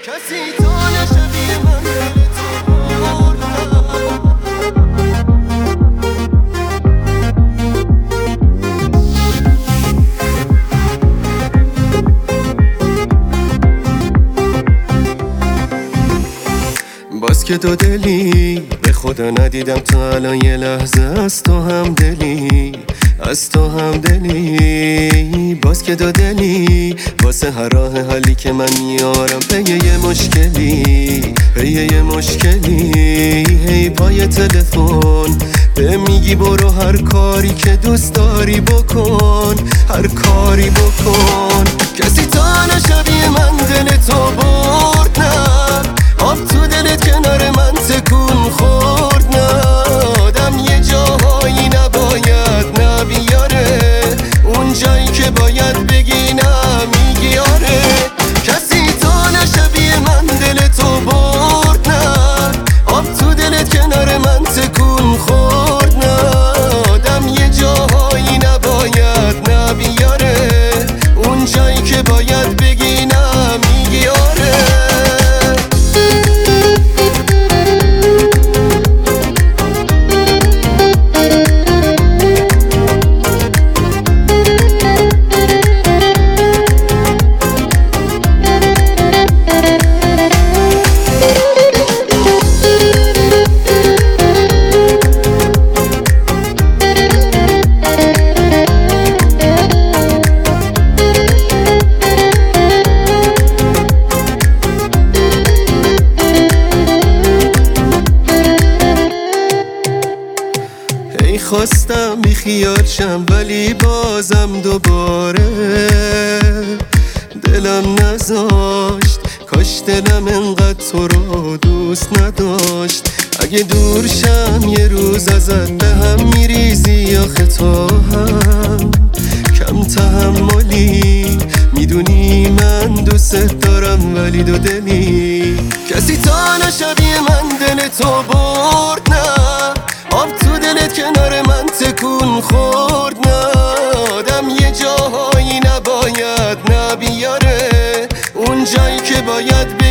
کسی تا نشبیه من دل تو بردم. باز که دو دلی به خدا ندیدم تا الان یه لحظه از تو هم دلی، از تو هم دلی. باز که دو دلی واسه هر راه حلی که من میارم پی یه مشکلی، پی یه مشکلی. هی پای تلفن به میگی برو هر کاری که دوست داری بکن، هر کاری بکن. کسی تا نشبیه من دل تو برد، نه آب تو دلت کنار من تکون خورد، نه آدم یه جاهایی نباید نبیاره، اون جایی که باید بگی نمیگی آره. کسی تا نشبیه من دل تو برد، نه آب تو دلت کنار من تکون خورد، نه آدم یه جاهایی نباید نبیاره، اون جایی که باید بگی نمیگی آره. خواستم بی خیال شم ولی بازم دوباره دلم نذاشت، کاش دلم انقدر تو رو دوست نداشت. اگه دور شم یه روز ازت به هم میریزی، آخه تو هم کم تحملی، میدونی من دوست دارم ولی دو دلی. کسی تا نشبیه من دل تو برد، نه آب تو دلت کنار من تکون خورد، نه آدم یه جاهایی نباید نبیاره، اون جایی که باید